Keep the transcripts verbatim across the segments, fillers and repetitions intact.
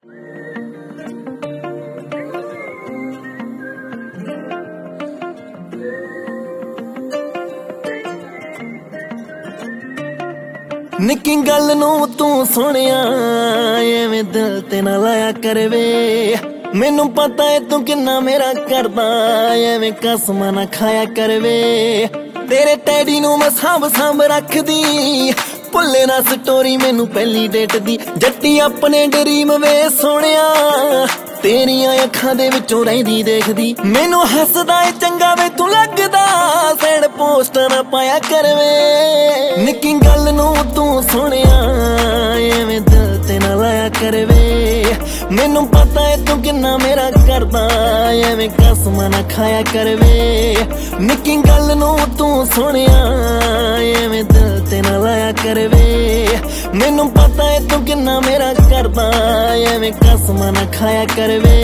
निक्की गल नूं तू सोहणिया एवें दिल ते ना लाया कर वे। मैनू पता है तू किन्ना मेरा करदा, एवें कसमां ना खाया कर वे। तेरे डैडी नूं मैं सांभ सांभ रखदी, भुल्ले ना स्टोरी मैनू पहली डेट दी। जट्टी अपने ड्रीम वे सोहणिया, तेरियां अखां दे विचों रहिंदी देखदी। मैनू हसदा ए चंगा वे तू लगदा, सैड पोस्ट ना पाया कर वे। निक्की गल नूं तू सोहणिया एवें दिल ते ना लाया कर वे। मैनू पता है तू किन्ना मेरा करदा, एवें कसमां ना खाया कर वे। निक्की गल नूं तू सोहणिया एवें दिल ते ना लाया कर वे। मैनू पता है तू किन्ना मेरा करदा, एवें कसमां ना खाया कर वे।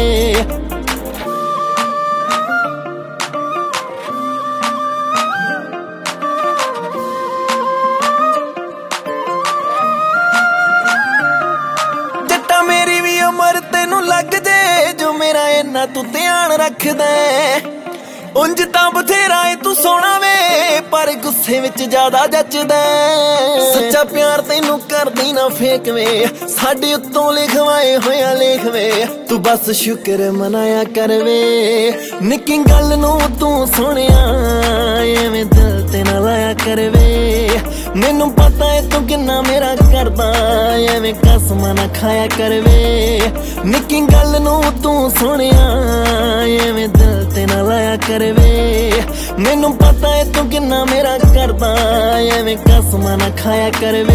मेरी भी उमर तेनू लग जे, जो मेरा इन्ना तू ध्यान रखदा। उंज तां बथेरा है तू सोहना वे, पर गुस्से विच ज्यादा जचदा। सच्चा प्यार तेनू करदी ना फेक वे, साडे उत्तों लिखवाए होया लेख वे। तू बस शुक्र मनाया कर वे। निक्की गल नूं तू सोहणिया एवें दिल ते ना लाया कर वे। मैनू पता है तू किन्ना मेरा करदा, एवें कसमां ना खाया कर वे। निक्की गल नूं तू सोहणिया एवें दिल ते ना लाया कर वे। मैनू पता है तू किन्ना मेरा करदा, एवें कसमां ना खाया कर वे।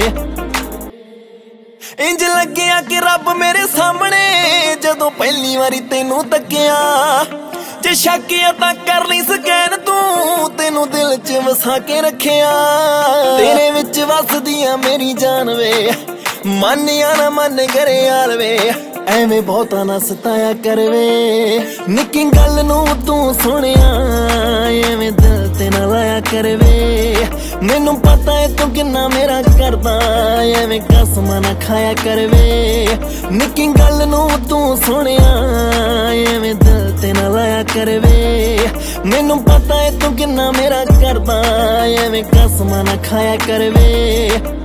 इंज लग्गिया कि रब मेरे सामने, जदों पहली वारी तेनू तक्किया। जे शक तां कर ली स्कैन तू, तेनू दिल च वसा के रखिया। तेरे विच वसदिया मेरी जान वे, मन या ना मन करे यार वे। एवें बहुता ना सताया कर वे। निक्की गल नूं तू सोहणिया एवें दिल ते ना लाया कर वे। मैनू पता है तू किन्ना मेरा करदा, एवें कसमां ना खाया कर वे। निक्की गल नूं तू सोहणिया एवें दिल ते ना लाया कर वे। मैनू पता है तू किन्ना मेरा करदा, एवें कसमां ना खाया कर वे।